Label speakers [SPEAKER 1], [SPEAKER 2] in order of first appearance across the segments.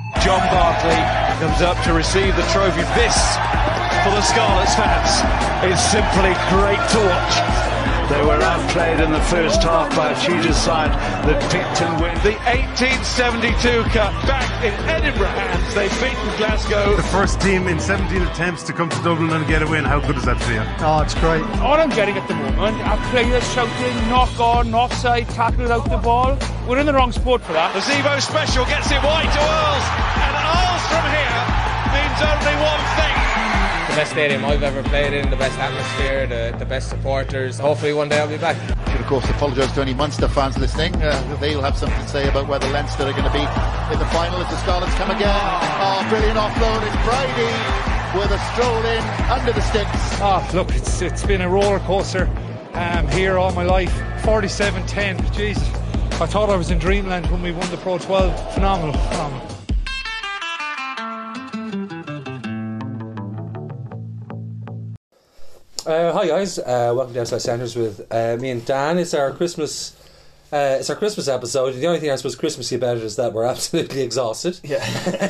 [SPEAKER 1] John Barkley comes up to receive the trophy. This, for the Scarlets fans, is simply great to watch. They were outplayed in the first half by a Tudor side that picked and win the 1872 Cup back in Edinburgh hands. They've beaten Glasgow.
[SPEAKER 2] The first team in 17 attempts to come to Dublin and get a win. How good is that for you?
[SPEAKER 3] Oh, it's great.
[SPEAKER 4] All I'm getting at the moment are players shouting, knock on, offside, tackle out the ball. We're in the wrong sport for that.
[SPEAKER 1] The Zebo special gets it wide to Earls, and Earls from here means only one thing.
[SPEAKER 5] The best stadium I've ever played in, the best atmosphere, the best supporters. Hopefully one day I'll be back.
[SPEAKER 6] Should of course apologise to any Munster fans listening. They'll have something to say about whether Leinster are going to be in the final if the Scarlets come again. Oh, brilliant offload. It's Brady with a stroll in under the sticks.
[SPEAKER 3] Oh, look, it's been a roller coaster here all my life. 47-10, jeez. I thought I was in dreamland when we won the Pro 12. Phenomenal.
[SPEAKER 7] Hi guys, welcome to Outside Centres with me and Dan. It's our Christmas episode. The only thing I suppose Christmassy about it is that we're absolutely exhausted.
[SPEAKER 8] Yeah.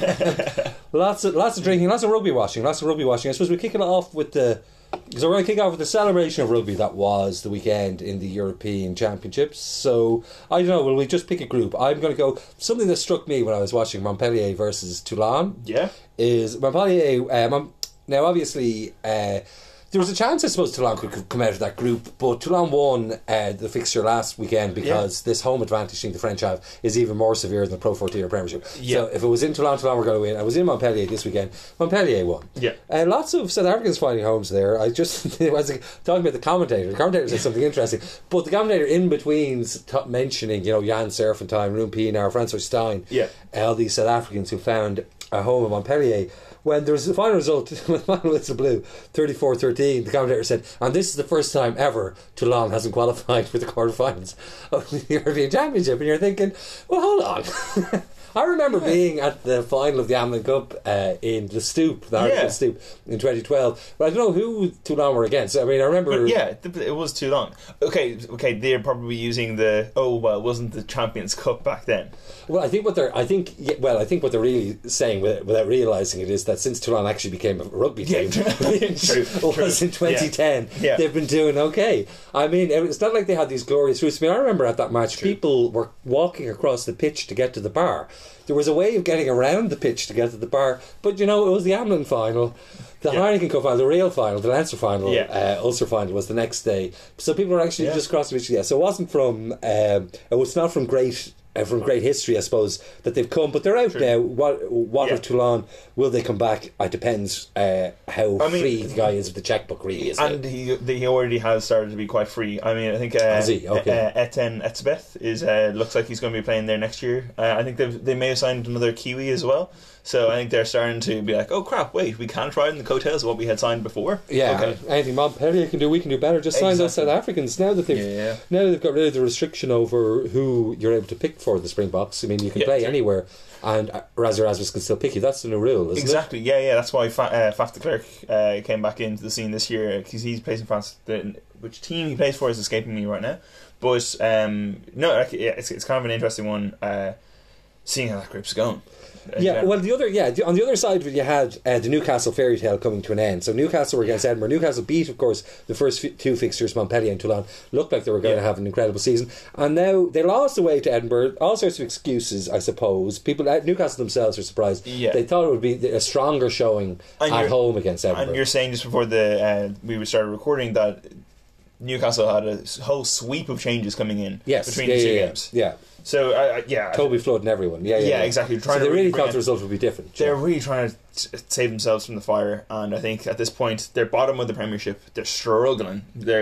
[SPEAKER 7] lots of drinking, lots of rugby watching. I suppose we kick it off with because we're going to kick off with the celebration of rugby that was the weekend in the European Championships. So I don't know, will we just pick a group? I'm going to go something that struck me when I was watching Montpellier versus Toulon.
[SPEAKER 8] Yeah.
[SPEAKER 7] Is Montpellier now obviously there was a chance, I suppose, Toulon could come out of that group, but Toulon won the fixture last weekend because this home advantage thing the French have is even more severe than the Pro 14 or Premiership. Yeah. So if it was in Toulon were going to win. I was in Montpellier this weekend. Montpellier won.
[SPEAKER 8] Yeah.
[SPEAKER 7] Lots of South Africans finding homes there. I was talking about the commentator. The commentator said something interesting, but the commentator in between mentioning, Jan Serpentine, Roon Pienaar, Francois Stein, all these South Africans who found a home in Montpellier. When there was the final result, when the final whistle blew, 34-13, the commentator said, and this is the first time ever Toulon hasn't qualified for the quarterfinals of the European Championship. And you're thinking, well, hold on. I remember being at the final of the Amlin Cup in the Stoop, the Hartlepool Stoop, in 2012. But I don't know who Toulon were against. I mean, I remember...
[SPEAKER 8] it was Toulon. Okay, they're probably using wasn't the Champions Cup back then?
[SPEAKER 7] Well, I think what they're really saying without realising it is that since Toulon actually became a rugby team, which was in 2010, they've been doing okay. I mean, it's not like they had these glorious routes. I mean, I remember at that match, people were walking across the pitch to get to the bar. There was a way of getting around the pitch to get to the bar, but it was the Amlin final, the Heineken Cup final, the real final, the Leinster final, Ulster final was the next day. So people were actually just crossing the pitch. So it wasn't it was not from great history, I suppose, that they've come, but they're out now. What of Toulon? Will they come back? It depends how free the guy is with the checkbook, really, isn't
[SPEAKER 8] and it? He already has started to be quite free. I mean, I think Etienne Etzebeth looks like he's going to be playing there next year. I think they may have signed another Kiwi as well. So I think they're starting to be like, oh crap, wait, we can't ride in the coattails of what we had signed before.
[SPEAKER 7] Anything Montpellier can do, we can do better. Just sign those South Africans now that they've got rid of the restriction over who you're able to pick for the Springboks. I mean, you can play anywhere, and Razzie Erasmus can still pick you. That's the new rule, isn't it?
[SPEAKER 8] Exactly. Yeah. That's why Faf de Klerk came back into the scene this year, because he plays in France. Which team he plays for is escaping me right now, but it's kind of an interesting one. Seeing how that group's going.
[SPEAKER 7] On the other side of it, you had the Newcastle fairy tale coming to an end. So Newcastle were against Edinburgh. Newcastle beat, of course, the first two fixtures, Montpellier and Toulon. Looked like they were going to have an incredible season, and now they lost away to Edinburgh. All sorts of excuses, I suppose. People at Newcastle themselves are surprised. They thought it would be a stronger showing at home against Edinburgh.
[SPEAKER 8] And you're saying just before we started recording that Newcastle had a whole sweep of changes coming in between the two games.
[SPEAKER 7] Yeah.
[SPEAKER 8] So,
[SPEAKER 7] Toby Flood and everyone.
[SPEAKER 8] Exactly.
[SPEAKER 7] So they really thought the result would be different.
[SPEAKER 8] They're really trying to save themselves from the fire, and I think at this point, they're bottom of the Premiership. They're struggling.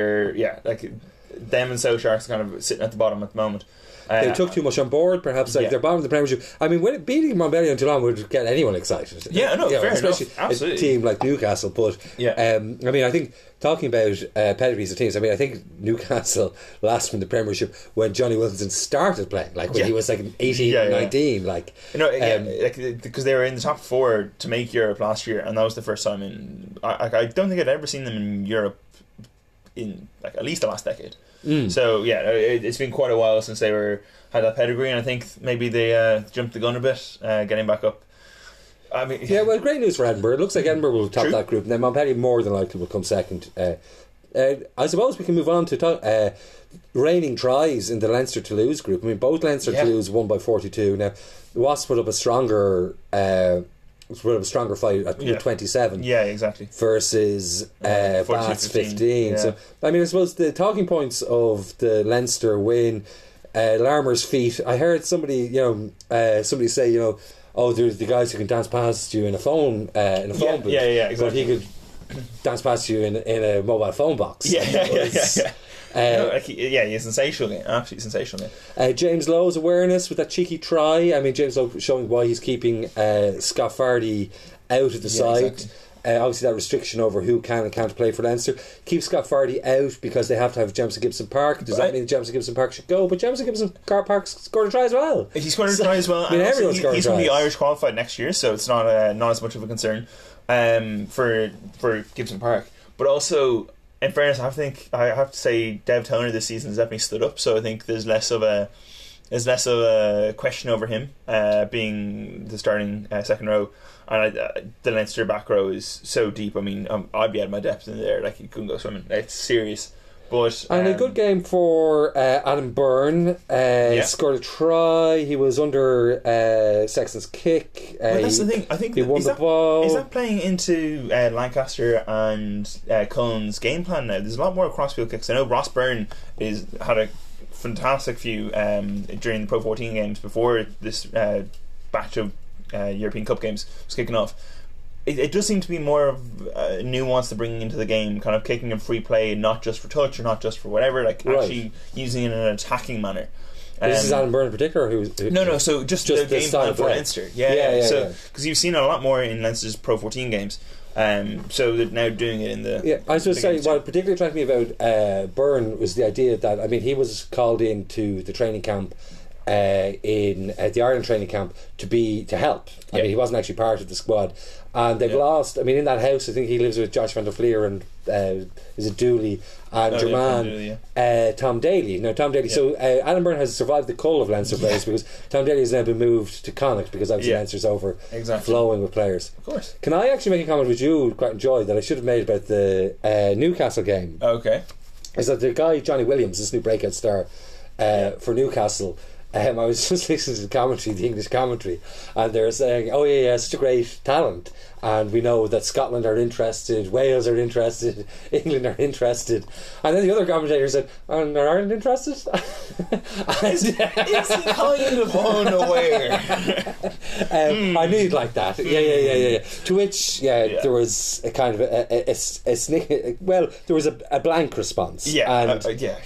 [SPEAKER 8] Them and South Sharks are kind of sitting at the bottom at the moment.
[SPEAKER 7] They took too much on board, perhaps. They're bottom of the Premiership. I mean, beating Montpellier and Toulon would get anyone excited.
[SPEAKER 8] Fair
[SPEAKER 7] especially
[SPEAKER 8] enough. Absolutely.
[SPEAKER 7] A team like Newcastle. But I mean, I think talking about pedigrees of teams, I mean, I think Newcastle last from the Premiership when Johnny Wilkinson started playing, like when he was like 18 or 19, like
[SPEAKER 8] because they were in the top four to make Europe last year, and that was the first time in. I don't think I'd ever seen them in Europe in like at least the last decade. So yeah, it's been quite a while since they had that pedigree, and I think maybe they jumped the gun a bit, getting back up. I mean,
[SPEAKER 7] well, great news for Edinburgh. It looks like Edinburgh will top that group, and then Montpellier more than likely will come second. I suppose we can move on to reigning tries in the Leinster-Toulouse group. I mean, both Leinster-Toulouse won by 42. Now, the Wasps put up a stronger fight at 27.
[SPEAKER 8] Yeah, exactly.
[SPEAKER 7] Versus Bath's 15. Yeah. So, I mean, I suppose the talking points of the Leinster win, Larmour's feat. I heard somebody say, oh, there's the guys who can dance past you in a phone booth.
[SPEAKER 8] Yeah, exactly.
[SPEAKER 7] But he could dance past you in a mobile phone box.
[SPEAKER 8] Yeah. He's sensational, absolutely sensational.
[SPEAKER 7] James Lowe's awareness with that cheeky try. I mean, James Lowe showing why he's keeping Scott Fardy out of the side.
[SPEAKER 8] Exactly.
[SPEAKER 7] Obviously, that restriction over who can and can't play for Leinster keeps Scott Fardy out because they have to have Jamison Gibson Park. Does that mean Jamison Gibson Park should go? But Jamison Gibson Park scored a try as well.
[SPEAKER 8] He scored a try as well.
[SPEAKER 7] I mean, everyone's scored
[SPEAKER 8] he's going to be Irish qualified next year, so it's not as much of a concern for Gibson Park. But also, in fairness, I have to say Dev Toner this season has definitely stood up. So I think there's less of a question over him being the starting second row. And the Leinster back row is so deep. I mean, I'd be out of my depth in there. Like, you couldn't go swimming. It's serious. But
[SPEAKER 7] and a good game for Adam Byrne. Scored a try. He was under Sexton's kick.
[SPEAKER 8] But that's the thing. I think
[SPEAKER 7] he won the ball.
[SPEAKER 8] Is that playing into Lancaster and Cullen's game plan now? There's a lot more crossfield kicks. I know Ross Byrne had a fantastic few during the Pro 14 games before this batch of European Cup games was kicking off. It does seem to be more of nuance to bringing into the game, kind of kicking in free play, not just for touch or not just for whatever, actually using it in an attacking manner.
[SPEAKER 7] This is Adam Byrne in particular?
[SPEAKER 8] No, so just the game plan for Leinster. Yeah. Because you've seen a lot more in Leinster's Pro 14 games. So they're now doing it in the... Yeah,
[SPEAKER 7] I was just saying, what particularly attracted me about Byrne was the idea that, I mean, he was called into the training camp at the Ireland training camp to help. I mean, he wasn't actually part of the squad, and they've lost. I mean, in that house, I think he lives with Josh Van der Fleer and is it Dooley and Jermaine, Tom Daly. No, Tom Daly. So Adam Byrne has survived the cull of Leinster players because Tom Daly has now been moved to Connacht because obviously Leinster's overflowing with players.
[SPEAKER 8] Of course.
[SPEAKER 7] Can I actually make a comment which you quite enjoyed that I should have made about the Newcastle game?
[SPEAKER 8] Okay.
[SPEAKER 7] Is that the guy Johnny Williams, this new breakout star for Newcastle? I was just listening to the English commentary, and they're saying, "Oh yeah, such a great talent." And we know that Scotland are interested, Wales are interested, England are interested, and then the other commentator said, "And are Ireland interested?"
[SPEAKER 8] Is he kind of unaware?
[SPEAKER 7] I knew you'd like that. Yeah. To which, there was a kind of a snick. Well, there was a blank response.
[SPEAKER 8] Yeah.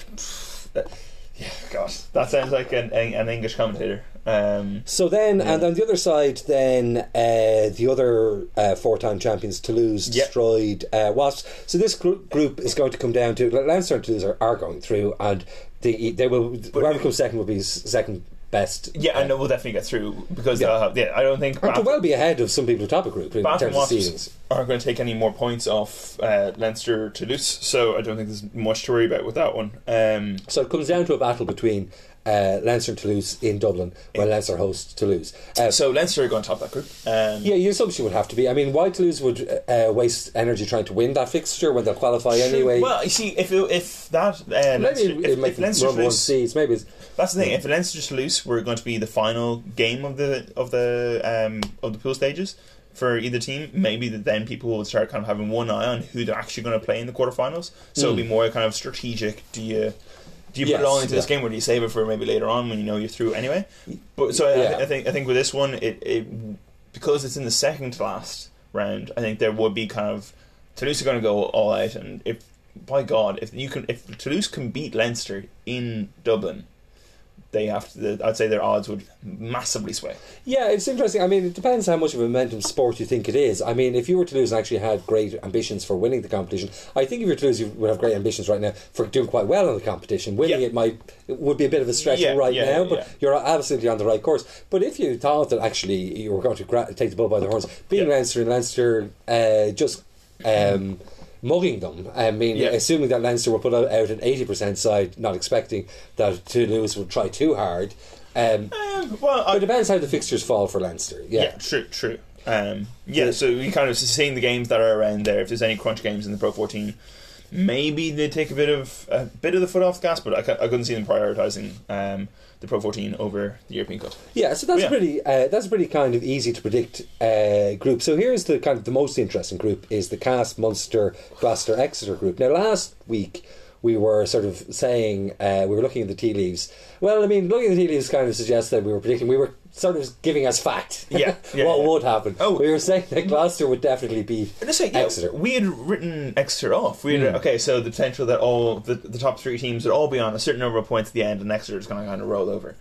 [SPEAKER 8] Gosh, that sounds like an English commentator.
[SPEAKER 7] So then, and on the other side, then the other four-time champions, Toulouse, destroyed Wasps. So this group is going to come down to Leinster and Toulouse are going through, and they will. Whoever comes second will be second best.
[SPEAKER 8] Yeah, I know we'll definitely get through because I don't think
[SPEAKER 7] could well be ahead of some people who top a group in terms of seedings.
[SPEAKER 8] Aren't going to take any more points off Leinster Toulouse, so I don't think there's much to worry about with that one.
[SPEAKER 7] So it comes down to a battle between Leinster and Toulouse in Dublin when Leinster hosts Toulouse.
[SPEAKER 8] So Leinster are going to top that group.
[SPEAKER 7] Your assumption would have to be. I mean, why Toulouse would waste energy trying to win that fixture when they'll qualify anyway?
[SPEAKER 8] Well, you see, if Leinster
[SPEAKER 7] Toulouse seeds, maybe
[SPEAKER 8] that's the thing. If Leinster Toulouse were going to be the final game of the pool stages for either team, maybe then people would start kind of having one eye on who they're actually going to play in the quarterfinals. So it'll be more kind of strategic. Do you put it all into this game, or do you save it for maybe later on when you know you're through anyway? But so I think with this one, it because it's in the second to last round, I think there would be kind of Toulouse are going to go all out, and if Toulouse can beat Leinster in Dublin, they have to. I'd say their odds would massively sway.
[SPEAKER 7] Yeah, it's interesting. I mean, it depends how much of a momentum sport you think it is. I mean, if you were Toulouse and actually had great ambitions for winning the competition, I think if you're Toulouse, you would have great ambitions right now for doing quite well in the competition. Winning it would be a bit of a stretch now, but you're absolutely on the right course. But if you thought that actually you were going to take the bull by the horns, being Leinster and Leinster mugging them. I mean, assuming that Leinster will put out an 80% side, not expecting that Toulouse would try too hard. But it depends how the fixtures fall for Leinster. Yeah,
[SPEAKER 8] true. So we kind of seeing the games that are around there. If there's any crunch games in the Pro 14, maybe they take a bit of the foot off the gas. But I couldn't see them prioritising the Pro 14 over the European Cup.
[SPEAKER 7] Yeah, so that's a pretty kind of easy to predict group. So here's the kind of the most interesting group is the Castres, Munster, Gloucester, Exeter group. Now last week we were sort of saying we were looking at the tea leaves. Well, I mean, looking at the tea leaves kind of suggests that we were sort of giving us fact what would happen. We were saying that Gloucester would definitely beat Exeter.
[SPEAKER 8] We had written Exeter off. We had, so the potential that all the top three teams would all be on a certain number of points at the end, and Exeter is going to kind of roll over.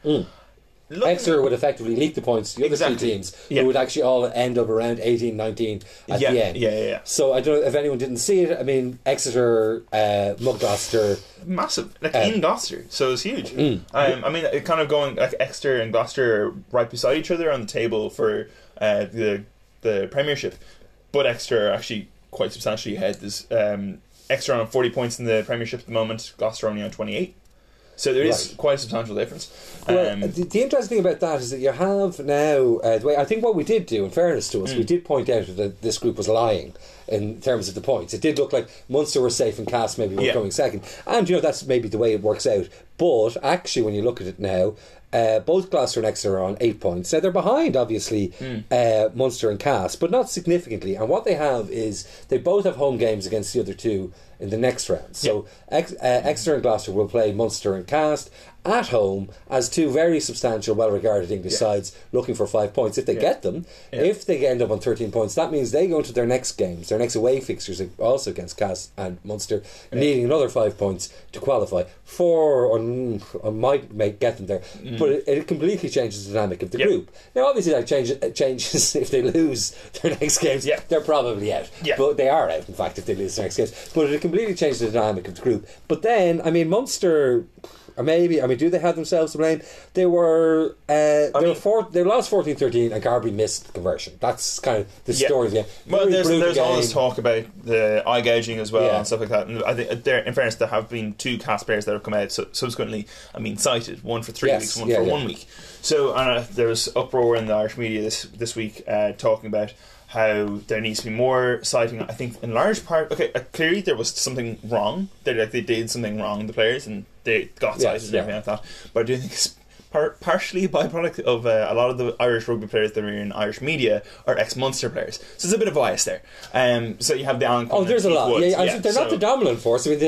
[SPEAKER 7] Exeter would effectively leak the points to the other three teams, who would actually all end up around 18, 19 at the end.
[SPEAKER 8] Yeah.
[SPEAKER 7] So I don't know if anyone didn't see it. I mean, Exeter, mugged Gloucester.
[SPEAKER 8] Massive. In Gloucester. So it's huge. I mean, it kind of going like Exeter and Gloucester are right beside each other on the table for the Premiership. But Exeter are actually quite substantially ahead. There's Exeter on 40 points in the Premiership at the moment, Gloucester only on 28. So there is quite a substantial difference.
[SPEAKER 7] Well, the interesting thing about that is that you have now the way I think what we did do, in fairness to us, we did point out that this group was lying in terms of the points. It did look like Munster were safe and Castres maybe were coming second, and that's maybe the way it works out. But actually, when you look at it now, both Gloucester and Exeter are on 8 points. Now they're behind, obviously, Munster and Castres, but not significantly. And what they have is they both have home games against the other two in the next round. So Exeter and Gloucester will play Munster and Castres at home as two very substantial, well-regarded English sides looking for 5 points. If they get them, if they end up on 13 points, that means they go into their next games, their next away fixtures, also against Castres and Munster, needing another 5 points to qualify. 4 or might get them there, but it completely changes the dynamic of the group. Now, obviously, that changes if they lose their next games. They're probably out, but they are out. In fact, if they lose their next games, but it completely changes the dynamic of the group. But then, I mean, Munster. Or maybe, I mean, do they have themselves to blame? They were they lost 14-13 and Garby missed conversion. That's kind of the story of the game.
[SPEAKER 8] Well, there's all this talk about the eye gouging as well and stuff like that. And I think, in fairness, there have been 2 Castres players that have come out subsequently. I mean, cited, one for 3 weeks, one for 1 week. So there was uproar in the Irish media this week talking about how there needs to be more citing. I think in large part, clearly there was something wrong. They did something wrong, the players, and they got cited and everything like that. But I do think it's partially a byproduct of a lot of the Irish rugby players that are in Irish media are ex-Munster players. So there's a bit of bias there. So you have the Alan Conn.
[SPEAKER 7] There's a lot. They're not the dominant force. I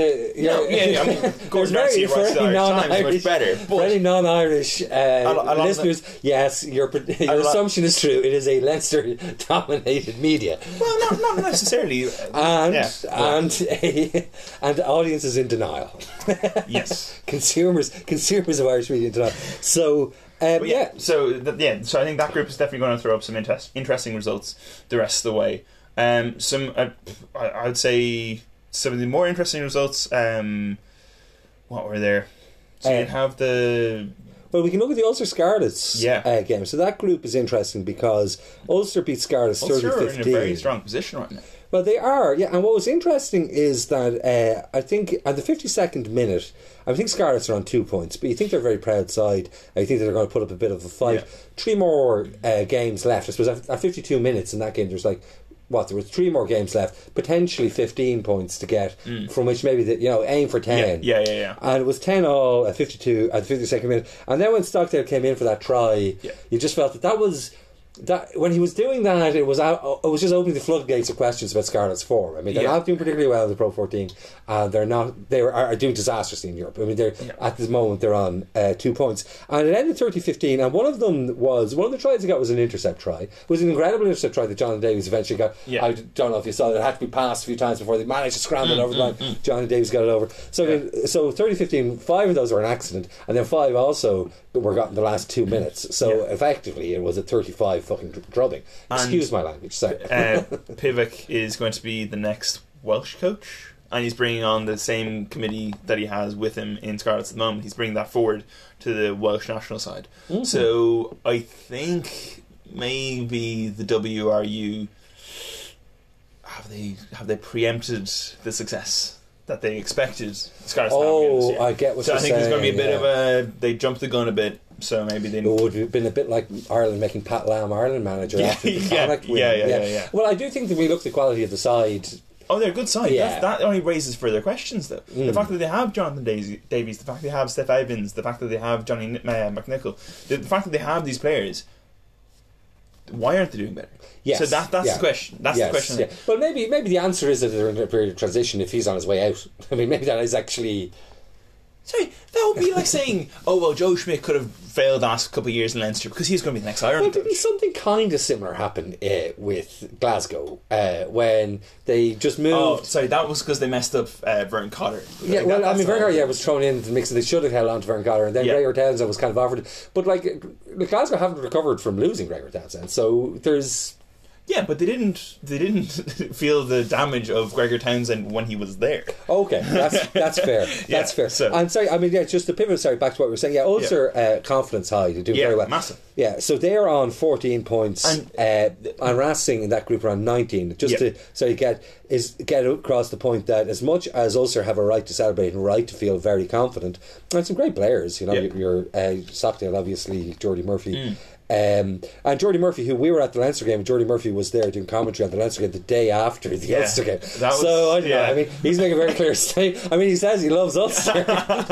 [SPEAKER 7] mean,
[SPEAKER 8] Gordon Darcy writes the Irish Times much better.
[SPEAKER 7] For any non-Irish listeners, yes, your assumption is true. It is a Leinster-dominated media.
[SPEAKER 8] Well, not necessarily.
[SPEAKER 7] And the audience is in denial.
[SPEAKER 8] Yes.
[SPEAKER 7] Consumers of Irish media in denial. So
[SPEAKER 8] So I think that group is definitely going to throw up some interesting results the rest of the way. I would say some of the more interesting results. What were there? So you'd have the.
[SPEAKER 7] Well, we can look at the Ulster Scarlets game. So that group is interesting because Ulster beat Scarlets 30-15.
[SPEAKER 8] Ulster are in a very strong position right now.
[SPEAKER 7] Well, they are, and what was interesting is that I think at the 52nd minute, I think Scarlets are on 2 points, but you think they're a very proud side. I think they're going to put up a bit of a fight. Yeah. 3 more games left. I suppose at 52 minutes in that game, there were 3 more games left, potentially 15 points to get, from which maybe aim for 10.
[SPEAKER 8] Yeah.
[SPEAKER 7] And it was 10-all at 52 at the 52nd minute. And then when Stockdale came in for that try, you just felt that was. That when he was doing that, it was just opening the floodgates of questions about Scarlet's form. I mean, they're not doing particularly well in the Pro 14, and they are doing disastrously in Europe. I mean, at this moment they're on 2 points, and it ended 30-15. And one of the tries he got was an intercept try. It was an incredible intercept try that Jonathan Davies eventually got. I don't know if you saw that. It had to be passed a few times before they managed to scramble it over the line. Jonathan Davies got it over. So 30-15. 5 of those were an accident, and then 5 also were got in the last 2 minutes. So effectively, it was a 35 fucking drubbing. Excuse my language. Sorry.
[SPEAKER 8] Pivac is going to be the next Welsh coach, and he's bringing on the same committee that he has with him in Scarlets at the moment. He's bringing that forward to the Welsh national side. So I think maybe the WRU have they preempted the success that they expected Scarlets to have again this year?
[SPEAKER 7] I get what you're saying.
[SPEAKER 8] So I think there's going to be a bit of a... They jumped the gun a bit, so maybe they...
[SPEAKER 7] It would have been a bit like Ireland making Pat Lam Ireland manager after the Connacht win.
[SPEAKER 8] Yeah.
[SPEAKER 7] Well, I do think that we look at the quality of the side...
[SPEAKER 8] Oh, they're a good side. Yeah. That only raises further questions, though. The fact that they have Jonathan Davies, the fact that they have Steph Evans, the fact that they have Johnny McNichol, the fact that they have these players, why aren't they doing better?
[SPEAKER 7] Yes.
[SPEAKER 8] So that's the question. That's the question.
[SPEAKER 7] Yeah. Well, maybe the answer is that they're in a period of transition if he's on his way out. I mean, maybe that is actually...
[SPEAKER 8] Sorry, that would be like saying, oh, well, Joe Schmidt could have failed the last couple of years in Leinster because he's going to be the next Ireland coach.
[SPEAKER 7] Something kind of similar happened with Glasgow when they just moved.
[SPEAKER 8] Oh, sorry, that was because they messed up Vern Cotter.
[SPEAKER 7] Yeah, well, I mean, Vern Cotter was thrown into the mix and they should have held on to Vern Cotter, and then Gregor Townsend was kind of offered. But, like, Glasgow haven't recovered from losing Gregor Townsend, so there's...
[SPEAKER 8] Yeah, but they didn't feel the damage of Gregor Townsend when he was there.
[SPEAKER 7] Okay, that's fair. That's fair. So. I'm sorry, I mean, just to pivot, back to what we were saying. Yeah, Ulster confidence high, they do very well.
[SPEAKER 8] Massive.
[SPEAKER 7] Yeah, so they're on 14 points, and Racing in that group are on 19. Just to get across the point that as much as Ulster have a right to celebrate and a right to feel very confident, and some great players, you know, your Stockdale, obviously, Geordie Murphy. And Geordie Murphy, who we were at the Leinster game, Geordie Murphy was there doing commentary on the Leinster game the day after the Ulster game. I don't know. I mean, he's making a very clear statement. I mean, he says he loves Ulster.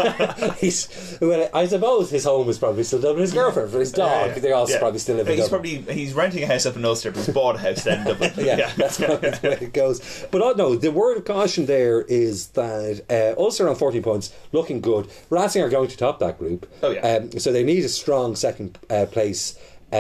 [SPEAKER 7] I suppose his home is probably still Dublin. His girlfriend, for his dog, they also probably still live in Dublin.
[SPEAKER 8] He's renting a house up in Ulster, but he's bought a house then in Dublin.
[SPEAKER 7] That's probably the way it goes. But no, the word of caution there is that Ulster on 14 points, looking good. Racing are going to top that group. So they need a strong second place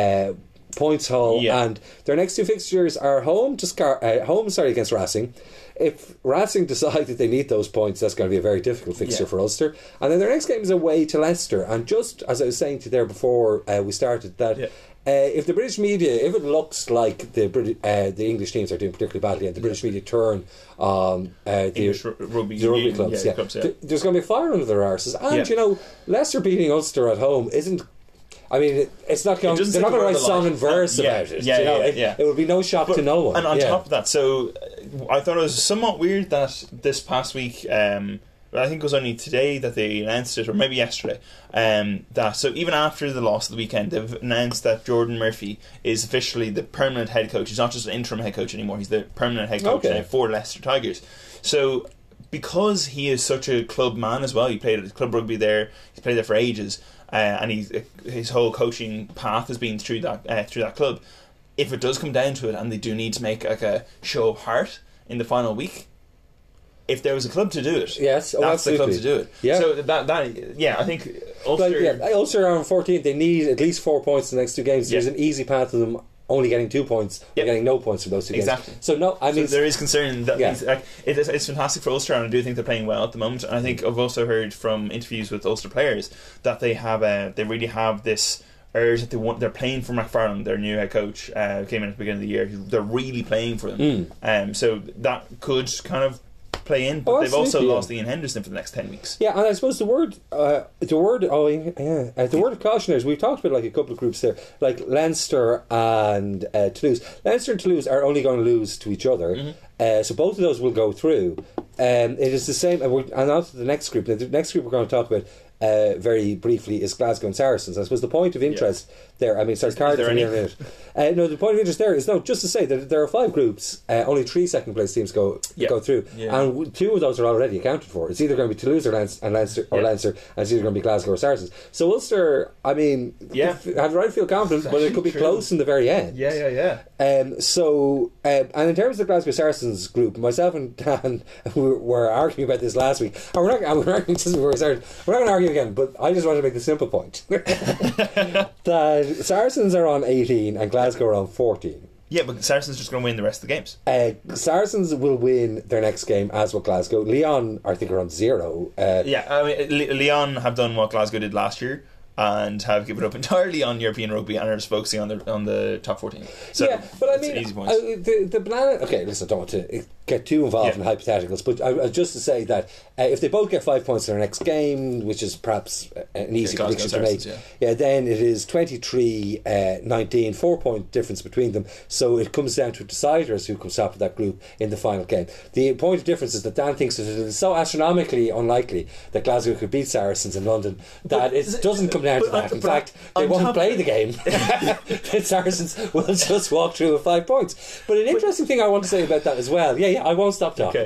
[SPEAKER 7] points haul, and their next two fixtures are home against Racing. If Racing decide that they need those points, that's going to be a very difficult fixture for Ulster. And then their next game is away to Leicester. And just as I was saying to you there before we started, that if the British media, if it looks like the English teams are doing particularly badly, and the British media turn on the rugby clubs, there's going to be fire under their arses. And you know, Leicester beating Ulster at home isn't. I mean, it's not going. They're not going to write song and verse about it. It would be no shock to no one.
[SPEAKER 8] And on top of that, so I thought it was somewhat weird that this past week, I think it was only today that they announced it, or maybe yesterday. That so even after the loss of the weekend, they've announced that Jordan Murphy is officially the permanent head coach. He's not just an interim head coach anymore. He's the permanent head coach now for Leicester Tigers. So because he is such a club man as well, he played at club rugby there. He's played there for ages. And his whole coaching path has been through that club. If it does come down to it, and they do need to make like a show of heart in the final week, if there was a club to do it, that's the club to do it. So I think Ulster.
[SPEAKER 7] Ulster are on 14. They need at least 4 points in the next two games. There's an easy path to them only getting 2 points, or getting no points from those two games. So there is
[SPEAKER 8] concern that it's fantastic for Ulster, and I do think they're playing well at the moment. And I think I've also heard from interviews with Ulster players that they really have this urge that they're playing for McFarland, their new head coach, came in at the beginning of the year. They're really playing for them. So that could kind of play in, but they've also lost Ian Henderson for the next 10 weeks.
[SPEAKER 7] Yeah, and I suppose the word of caution is, we've talked about like a couple of groups there, like Leinster and Toulouse. Leinster and Toulouse are only going to lose to each other, so both of those will go through. It is the same, and on to the next group. Now, the next group we're going to talk about very briefly is Glasgow and Saracens. I suppose the point of interest there, I mean, sorry, Cardiff in a minute. No, the point of interest there is just to say that there are 5 groups, only 3 second place teams go through, and 2 of those are already accounted for. It's either going to be Toulouse or Leinster, and it's either going to be Glasgow or Saracens. So Ulster, I mean, have the right to feel confident, but it could be close in the very end. And in terms of the Glasgow Saracens group, myself and Dan were arguing about this last week, and we're not arguing just before we started. We're not going to argue again, but I just want to make the simple point that Saracens are on 18 and Glasgow are on 14.
[SPEAKER 8] Yeah, but Saracens just going to win the rest of the games.
[SPEAKER 7] Saracens will win their next game, as will Glasgow. Lyon, I think, are on 0.
[SPEAKER 8] I mean, Lyon have done what Glasgow did last year and have given up entirely on European rugby and are just focusing on the top 14. So
[SPEAKER 7] but I mean,
[SPEAKER 8] easy points.
[SPEAKER 7] the banana. Okay, listen, I don't want to get too involved in hypotheticals, but just to say that if they both get 5 points in their next game, which is perhaps an easy prediction to make, then it is 23-19, 4-point difference between them. So it comes down to deciders who comes top of that group in the final game. The point of difference is that Dan thinks that it is so astronomically unlikely that Glasgow could beat Saracens in London that it doesn't come down to that. In fact, they won't play the game. The Saracens will just walk through with 5 points. But an interesting thing I want to say about that as well, I won't stop talking,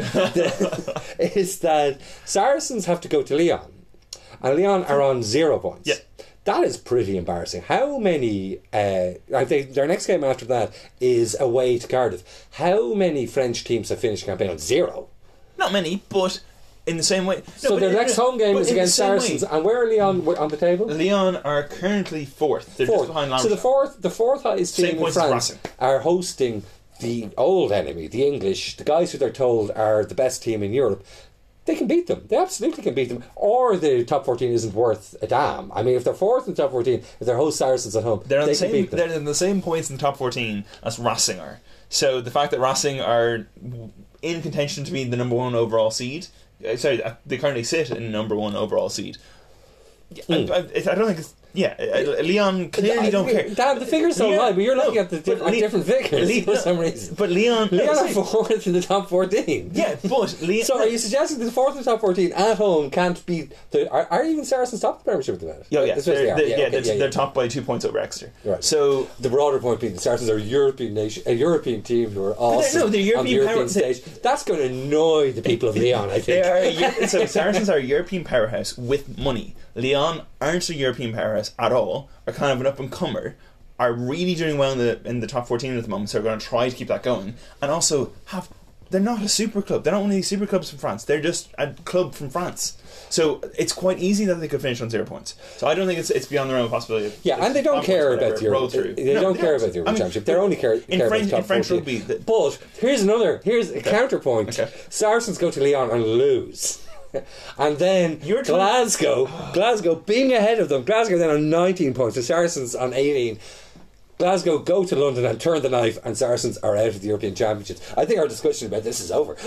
[SPEAKER 7] is that Saracens have to go to Lyon, and Lyon are on 0 points.
[SPEAKER 8] Yeah.
[SPEAKER 7] That is pretty embarrassing. How many... their next game after that is away to Cardiff. How many French teams have finished campaign on 0?
[SPEAKER 8] Not many, but in the same way...
[SPEAKER 7] So their next home game is against Saracens. And where are Lyon on the table?
[SPEAKER 8] Lyon are currently 4th. They're just behind Lyon.
[SPEAKER 7] So the fourth highest team in France are hosting the old enemy, the English, the guys who they're told are the best team in Europe. They can beat them. They absolutely can beat them. Or the top 14 isn't worth a damn. I mean, if they're 4th in the top 14, if they're host Saracens at home, they can beat them.
[SPEAKER 8] They're in the same points in the top 14 as Racing are. So the fact that Racing are in contention to be the number 1 overall seed, they currently sit in number 1 overall seed. I don't think it's... Lyon clearly don't care.
[SPEAKER 7] Dan, the figures don't lie, but you're looking at the different figures for some reason.
[SPEAKER 8] But Lyon
[SPEAKER 7] are 4th in the top 14.
[SPEAKER 8] Yeah, but Lyon...
[SPEAKER 7] So are you suggesting that the 4th in the top 14 at home can't beat... Are even Saracens top of the Premiership at the minute?
[SPEAKER 8] They're top by 2 points over Exeter.
[SPEAKER 7] Right.
[SPEAKER 8] So
[SPEAKER 7] the broader point being the Saracens are a European team who are awesome on the European stage. That's going to annoy the people of Lyon, I think.
[SPEAKER 8] So Saracens are a European powerhouse with money. Lyon aren't a European powerhouse at all, are kind of an up-and-comer, are really doing well in the top 14 at the moment, so they're going to try to keep that going, and also they're not a super club. They're not one of these super clubs from France. They're just a club from France. So it's quite easy that they could finish on 0 points. So I don't think it's beyond the realm of possibility.
[SPEAKER 7] And they don't care about the Euro. They don't care about the Euro Championship. They only care about the top 14.
[SPEAKER 8] Rugby.
[SPEAKER 7] But here's a counterpoint. Okay. Saracens go to Lyon and lose. And then Glasgow being ahead of them, Glasgow then on 19 points, the Saracens on 18. Glasgow go to London and turn the knife, and Saracens are out of the European Championships. I think our discussion about this is over.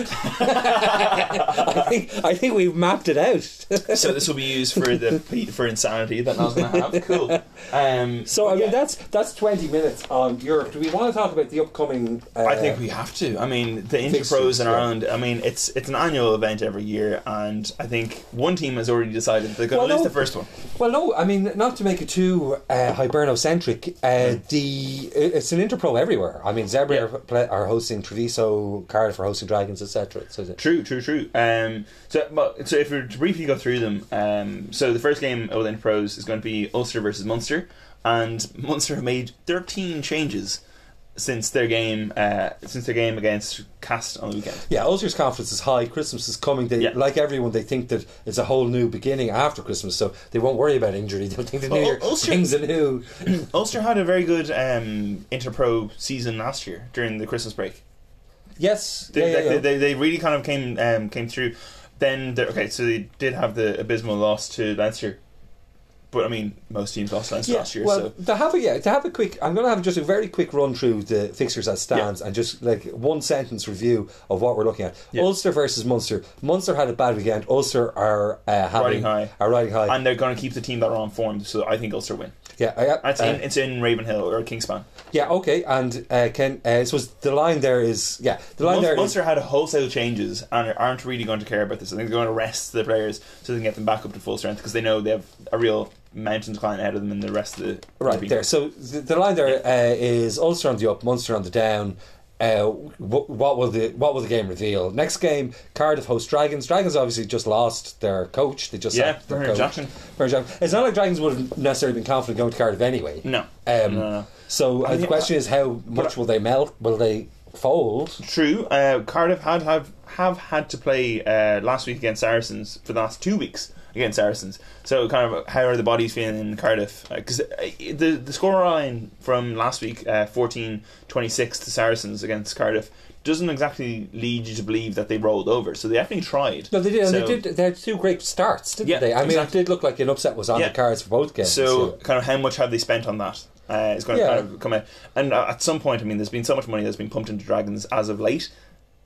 [SPEAKER 7] I think we've mapped it out.
[SPEAKER 8] So this will be used for insanity that Niall's going to have. Cool.
[SPEAKER 7] That's 20 minutes on Europe. Do we want to talk about the upcoming?
[SPEAKER 8] I think we have to. I mean, the Interpros in Ireland. I mean, it's an annual event every year, and I think one team has already decided they're going to lose the first one.
[SPEAKER 7] Well, no. I mean, not to make it too Hiberno-centric. It's an Interpro everywhere. I mean, Zebra are hosting Treviso, Cardiff are hosting Dragons, etc.
[SPEAKER 8] True. So if we briefly go through them, so the first game of the Interpros is going to be Ulster versus Munster, and Munster have made 13 changes since their game against Cast on the weekend.
[SPEAKER 7] Yeah, Ulster's confidence is high. Christmas is coming. Like everyone, they think that it's a whole new beginning after Christmas, so they won't worry about injury. They'll think the new year things anew.
[SPEAKER 8] Ulster had a very good Interpro season last year during the Christmas break.
[SPEAKER 7] Yes,
[SPEAKER 8] they really kind of came through. Then so they did have the abysmal loss to Leinster. But I mean, most teams lost last year.
[SPEAKER 7] Well, to have a quick, I'm going to have just a very quick run through the fixtures as stands and just like one sentence review of what we're looking at. Ulster versus Munster. Munster had a bad weekend. Ulster are riding high,
[SPEAKER 8] and they're going to keep the team that are on form. So I think Ulster win.
[SPEAKER 7] Yeah,
[SPEAKER 8] it's in Ravenhill or Kingspan.
[SPEAKER 7] Yeah, okay, and Ken, so the line there is
[SPEAKER 8] Munster had wholesale changes and aren't really going to care about this. I think they're going to rest the players so they can get them back up to full strength because they know they have a real mountain climb ahead of them in the rest of the
[SPEAKER 7] right there. So the line there is Ulster on the up, Munster on the down. What will the game reveal? Next game, Cardiff host Dragons. Dragons obviously just lost their coach. They just sacked their coach. Jackson. It's not like Dragons would have necessarily been confident going to Cardiff anyway.
[SPEAKER 8] No.
[SPEAKER 7] So the question is, how much will they melt? Will they fold?
[SPEAKER 8] True. Cardiff have had to play last week against Saracens for the last 2 weeks against Saracens. So kind of how are the bodies feeling in Cardiff? Because the scoreline from last week, 14-26 to Saracens against Cardiff, doesn't exactly lead you to believe that they rolled over. So they definitely tried.
[SPEAKER 7] No, they did. They had 2 great starts, didn't they? I mean, it did look like an upset was on the cards for both games.
[SPEAKER 8] So kind of how much have they spent on that? It's going to kind of come out. And at some point, I mean, there's been so much money that's been pumped into Dragons as of late.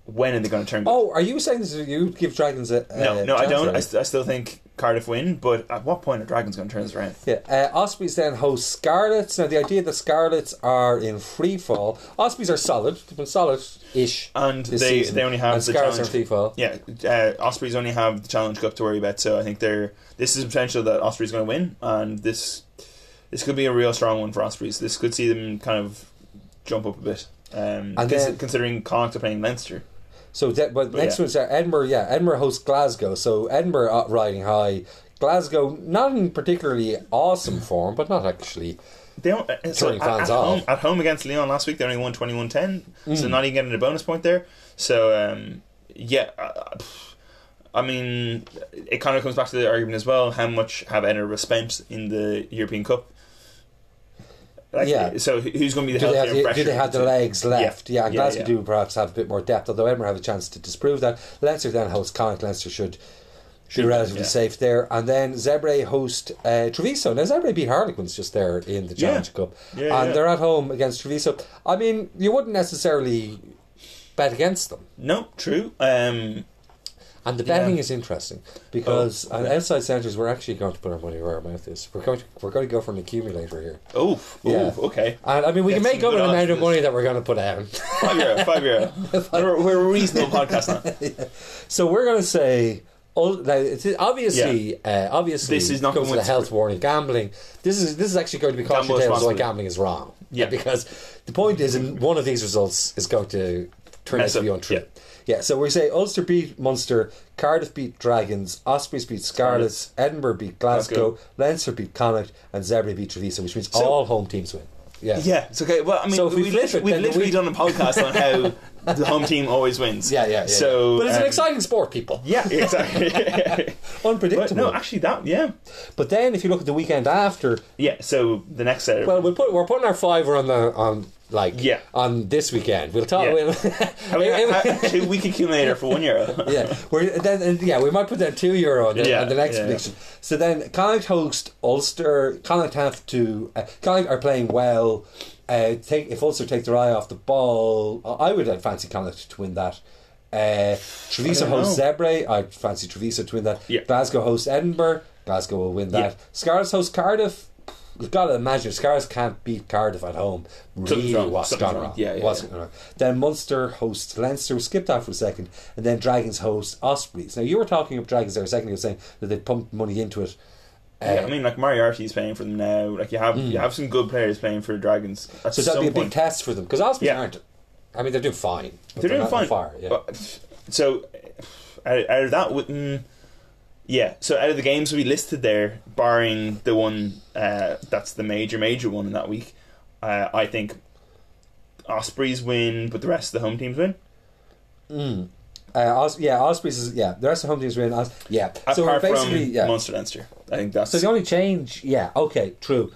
[SPEAKER 8] when are they going to turn good?
[SPEAKER 7] Oh, are you saying this? You give Dragons a
[SPEAKER 8] no, I don't. I still think Cardiff win, but at what point are Dragons going to turn this around?
[SPEAKER 7] Yeah, Ospreys then host Scarlets. Now, the idea that Scarlets are in free fall. Ospreys are solid. They've been solid-ish,
[SPEAKER 8] and
[SPEAKER 7] they
[SPEAKER 8] only have the
[SPEAKER 7] Scarlets
[SPEAKER 8] challenge.
[SPEAKER 7] Are free fall.
[SPEAKER 8] Yeah, Ospreys only have the Challenge Cup to worry about. So I think this is a potential that Ospreys going to win, and this could be a real strong one for Ospreys. This could see them kind of jump up a bit. And considering Connacht are playing Leinster.
[SPEAKER 7] So, next one's Edinburgh. Yeah, Edinburgh hosts Glasgow. So Edinburgh riding high. Glasgow not in particularly awesome form, but not actually.
[SPEAKER 8] They don't
[SPEAKER 7] turning fans off.
[SPEAKER 8] At home against Lyon last week, they only won 21-10, so not even getting a bonus point there. So I mean, it kind of comes back to the argument as well. How much have Edinburgh spent in the European Cup? So who's going to be the healthier and fresher?
[SPEAKER 7] Do they have the legs left? Yeah, and Glasgow do perhaps have a bit more depth, although Edinburgh have a chance to disprove that. Leinster then hosts Connacht. Leinster should be relatively safe there. And then Zebre host Treviso. Now, Zebre beat Harlequins just there in the Challenge Cup. And they're at home against Treviso. I mean, you wouldn't necessarily bet against them.
[SPEAKER 8] No, true.
[SPEAKER 7] And the betting is interesting because on outside centres we're actually going to put our money where our mouth is. We're going to go for an accumulator here.
[SPEAKER 8] Okay.
[SPEAKER 7] And I mean we can make up an amount of money that we're going to put down.
[SPEAKER 8] €5. We're a reasonable podcast now.
[SPEAKER 7] So we're going to say, obviously, this is not going to the health warning. Gambling. This is actually going to be cautionary tales why gambling is wrong. Yeah, because the point is, one of these results is going to turn out to be untrue. Yeah, so we say Ulster beat Munster, Cardiff beat Dragons, Ospreys beat Scarlets, Edinburgh beat Glasgow, Leinster beat Connacht, and Zebre beat Treviso, which means all home teams win.
[SPEAKER 8] Yeah, it's okay. Well, I mean, we've literally done a podcast on how the home team always wins.
[SPEAKER 7] Yeah.
[SPEAKER 8] So,
[SPEAKER 7] but it's an exciting sport, people.
[SPEAKER 8] Yeah, exactly.
[SPEAKER 7] Unpredictable.
[SPEAKER 8] But no, actually,
[SPEAKER 7] But then, if you look at the weekend after,
[SPEAKER 8] so the next set.
[SPEAKER 7] Well, we're putting our fiver on this weekend. We'll talk.
[SPEAKER 8] Yeah. 2 week accumulator for
[SPEAKER 7] €1. We might put down €2 on the next prediction. So then Connacht host Ulster. Connacht Connacht are playing well. If Ulster take their eye off the ball, I would fancy Connacht to win that. Treviso hosts Zebre. I'd fancy Treviso to win that. Glasgow hosts Edinburgh. Glasgow will win that. Scarlets host Cardiff. You've got to imagine if Scarlets can't beat Cardiff at home, really what's gone wrong. Then Munster hosts Leinster. We'll skip that for a second. And then Dragons host Ospreys. Now, you were talking of Dragons there a second ago, saying that they pumped money into it.
[SPEAKER 8] I mean, like Moriarty's playing for them now. Like you have some good players playing for the Dragons.
[SPEAKER 7] So that'll be a big test for them because Ospreys aren't. I mean, they're doing fine.
[SPEAKER 8] They're doing fine. So out of that, so out of the games we listed there, barring the one that's the major one in that week, I think Ospreys win, but the rest of the home teams win.
[SPEAKER 7] Ospreys is the rest of the home teams win. So
[SPEAKER 8] apart
[SPEAKER 7] basically
[SPEAKER 8] from Munster Leinster, I think that's
[SPEAKER 7] so the only change. True.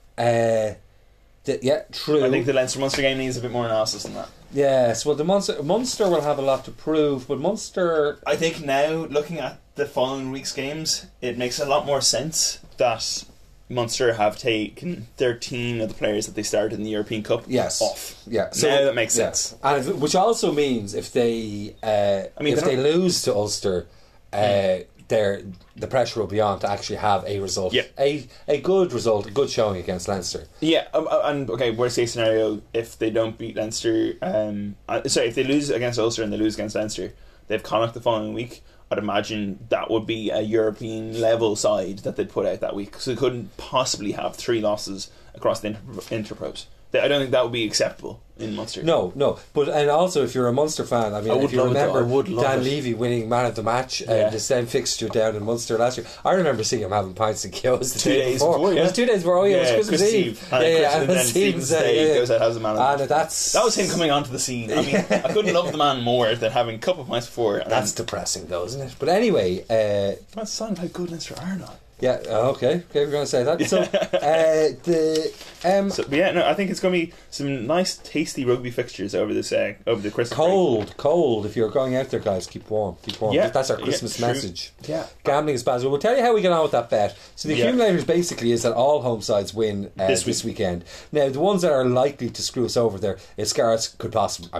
[SPEAKER 7] True.
[SPEAKER 8] I think the Leinster Munster game needs a bit more analysis than that.
[SPEAKER 7] Yes, well, the Munster will have a lot to prove, but Munster.
[SPEAKER 8] I think now, looking at the following week's games, it makes a lot more sense that Munster have taken 13 of the players that they started in the European Cup off.
[SPEAKER 7] Yeah,
[SPEAKER 8] so now that makes sense.
[SPEAKER 7] And which also means if they they lose to Ulster, the pressure will be on to actually have a result, a good result, a good showing against Leinster.
[SPEAKER 8] Yeah, and worst case scenario, if they don't beat Leinster, if they lose against Ulster and they lose against Leinster, they have Connacht the following week. I'd imagine that would be a European level side that they'd put out that week, so they couldn't possibly have 3 losses across the interpros. I don't think that would be acceptable in Munster.
[SPEAKER 7] No. But and also, if you're a Munster fan, I mean, if you remember Dan Levy winning man of the match, the same fixture down in Munster last year. I remember seeing him having pints and kills the 2 days before. It was 2 days before. It was Christmas Eve.
[SPEAKER 8] And then Stephen's Day goes out as a man of the
[SPEAKER 7] match.
[SPEAKER 8] That was him coming onto the scene. I mean, I couldn't love the man more than having a couple of pints before.
[SPEAKER 7] That's depressing, though, isn't it? But anyway,
[SPEAKER 8] that's a sign of how good Leinster are not.
[SPEAKER 7] Yeah. Okay. We're going to say that. So,
[SPEAKER 8] I think it's going to be some nice, tasty rugby fixtures over this over the Christmas break.
[SPEAKER 7] Cold. If you're going out there, guys, keep warm.
[SPEAKER 8] Yeah,
[SPEAKER 7] that's our Christmas message.
[SPEAKER 8] Yeah.
[SPEAKER 7] Gambling is bad. So we'll tell you how we get on with that bet. So the accumulators basically is that all home sides win this weekend. Now the ones that are likely to screw us over there is Scarlets could possibly. I mean,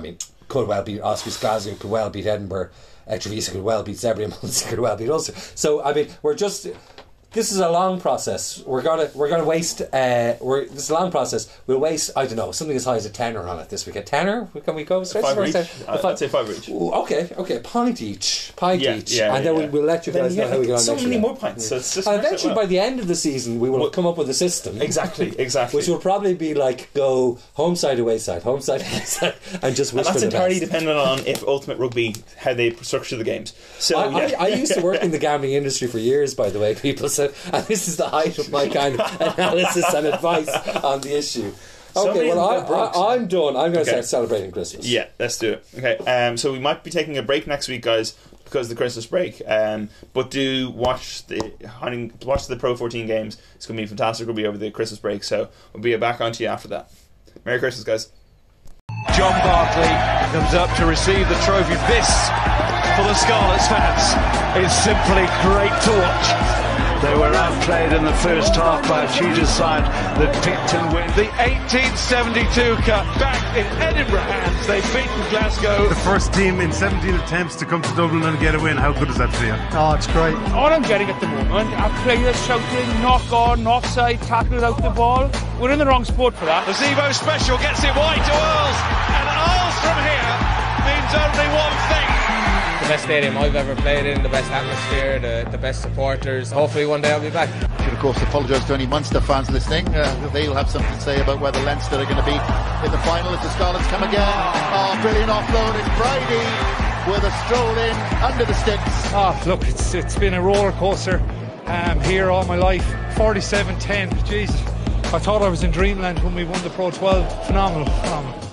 [SPEAKER 7] could well beat Ospreys Glasgow, could well beat Edinburgh, Treviso could well beat Zebre, and Munster could well beat Ulster. So I mean, this is a long process. We're gonna waste. This is a long process. We'll waste. I don't know, something as high as a tenner on it this week. A tenner? Can we go?
[SPEAKER 8] Five each. I'd say 5 each.
[SPEAKER 7] Okay. A pint each. And then we'll let you guys know how we get on.
[SPEAKER 8] So many more pints. So it's just
[SPEAKER 7] and eventually, by the end of the season, we will come up with a system.
[SPEAKER 8] Exactly.
[SPEAKER 7] Which will probably be like go home side, away side, and just wish for the best.
[SPEAKER 8] That's entirely dependent on if Ultimate Rugby how they structure the games. So
[SPEAKER 7] I used to work in the gambling industry for years, by the way, people. So, and this is the height of my kind of analysis and advice on the issue. Okay, I'm done. I'm going to start celebrating Christmas.
[SPEAKER 8] Yeah, let's do it. Okay, so we might be taking a break next week, guys, because of the Christmas break. But do watch the Pro 14 games. It's going to be fantastic. We'll be over the Christmas break, so we'll be back onto you after that. Merry Christmas, guys.
[SPEAKER 1] John Barclay comes up to receive the trophy. This, for the Scarlets fans, is simply great to watch. They were outplayed in the first half by a Cheetahs side that picked and win the 1872 Cup back in Edinburgh hands. They've beaten Glasgow.
[SPEAKER 2] The first team in 17 attempts to come to Dublin and get a win. How good is that for you?
[SPEAKER 4] Oh, it's great. All I'm getting at the moment are players shouting, knock on, offside, tackle out the ball. We're in the wrong sport for that.
[SPEAKER 1] The Zevo special gets it wide to Earls, and Earls from here means only one thing.
[SPEAKER 5] The best stadium I've ever played in, the best atmosphere, the best supporters. Hopefully one day I'll be back.
[SPEAKER 6] Should of course apologise to any Munster fans listening. They'll have something to say about whether Leinster are going to be in the final if the Scarlets come again. Oh, brilliant offload. It's Brady with a stroll in under the sticks.
[SPEAKER 3] Oh, look, it's been a roller coaster here all my life. 47-10, Jesus. I thought I was in dreamland when we won the Pro 12. Phenomenal.